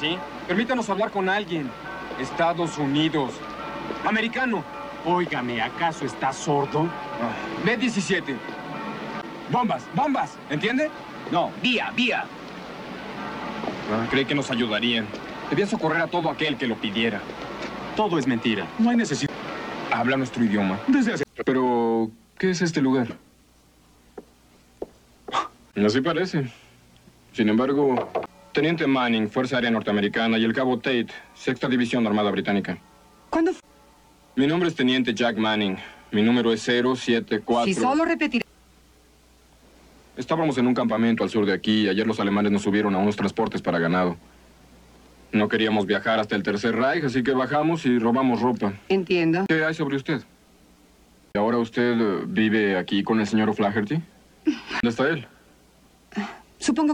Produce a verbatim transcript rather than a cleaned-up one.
¿sí? Permítanos hablar con alguien. Estados Unidos. Americano. Óigame, ¿acaso está sordo? B diecisiete. Bombas, bombas. ¿Entiende? No, vía, vía. Ah, creí que nos ayudarían. Debía socorrer a todo aquel que lo pidiera. Todo es mentira. No hay necesidad. Habla nuestro idioma. Desde hace... Pero, ¿qué es este lugar? Así parece. Sin embargo, Teniente Manning, Fuerza Aérea Norteamericana, y el Cabo Tate, Sexta División Armada Británica. ¿Cuándo fue? Mi nombre es Teniente Jack Manning. Mi número es cero siete cuatro... Si solo repetiré... Estábamos en un campamento al sur de aquí y ayer los alemanes nos subieron a unos transportes para ganado. No queríamos viajar hasta el Tercer Reich, así que bajamos y robamos ropa. Entiendo. ¿Qué hay sobre usted? ¿Y ahora usted eh, vive aquí con el señor O'Flaherty? ¿Dónde está él? Supongo